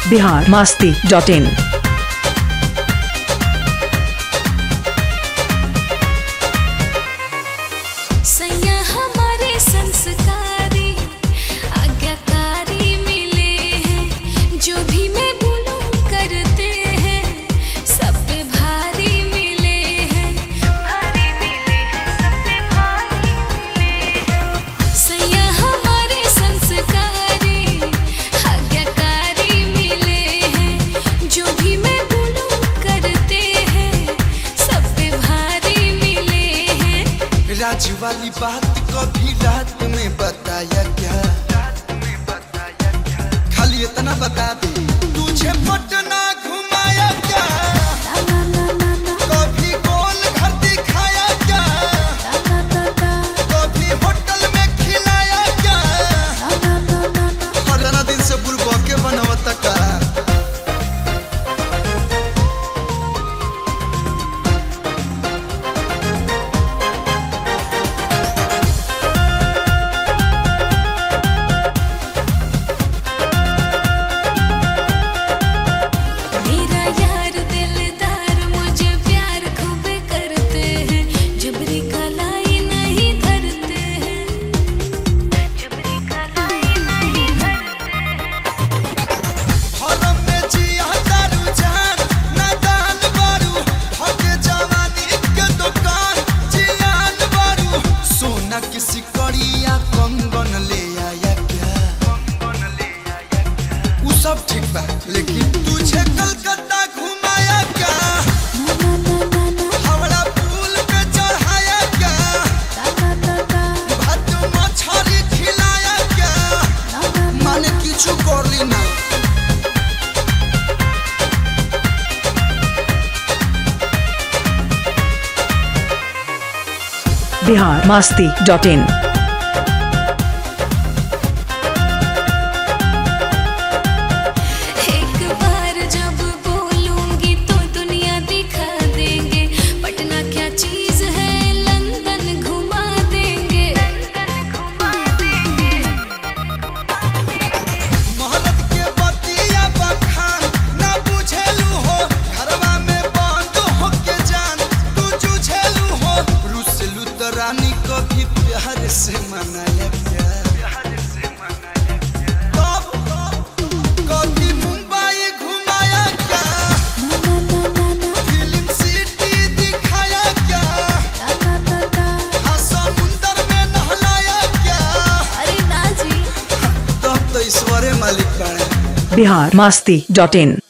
biharmasti.in। सैया हमारे संस्कारी आज्ञाकारी मिले हैं, जो भी मैं बोलूं करते हैं, सब पे भारी मिले हैं, भारी मिले हैं, सब पे भारी मिले हैं। सैया हमारे संस्कारी आज्ञाकारी मिले हैं, जो भी मैं बोलूं करते हैं, सब पे भारी मिले हैं। राज वाली बात कभी रात में बताया क्या? खाली इतना बता दे, तुझे पटना घुमाया क्या? कभी गोल घर दिखाया क्या? कभी होटल में खिलाया क्या? हर दिन से बुलबुल के बनवता का। मेरा यार दिलदार मुझे प्यार खूब करते हैं, जबरी कलाई नहीं धरते हैं, जबरी कलाई नहीं धरते हैं। हरम में जिया दारू जान, नादान बारू, भागे जवानी के दुकान, जियान बारू। सोना की सिकड़िया कंगन ले आया क्या? वो सब ठीक बा, लेकिन तुझे कलकत्ता घुमाया क्या? हावड़ा पुल पे चढ़ाया क्या? भात मछली खिलाया क्या? माने किछु करली ना। biharmasti.in। एक बार जब बोलूंगी तो दुनिया दिखा देंगे, पटना क्या चीज है लंदन घुमा देंगे, लंदन घुमा देंगे। मोहब्बत के बतिया बखान ना बुझेलू हो, घरवा में बंद हो के जान तू जुझेलू हो। रुसलू तो रानी को भी प्यार से मनाया प्यार। कभी मुंबई घुमाया क्या? फिल्म सिटी दिखाया क्या? हाँ, समुंदर में नहलाया क्या? अरे ना जी। तब तो ईश्वरे मालिक बने। biharmasti.in।